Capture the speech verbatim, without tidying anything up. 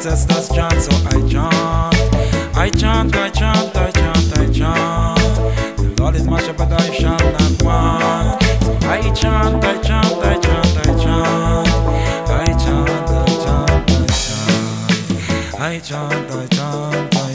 ancestors chant, so I chant. I chant, I chant, I chant, I chant. The Lord is my shepherd, I shall not want. So I chant, I chant, I chant, I chant. I chant, I chant, I chant. I chant, I chant.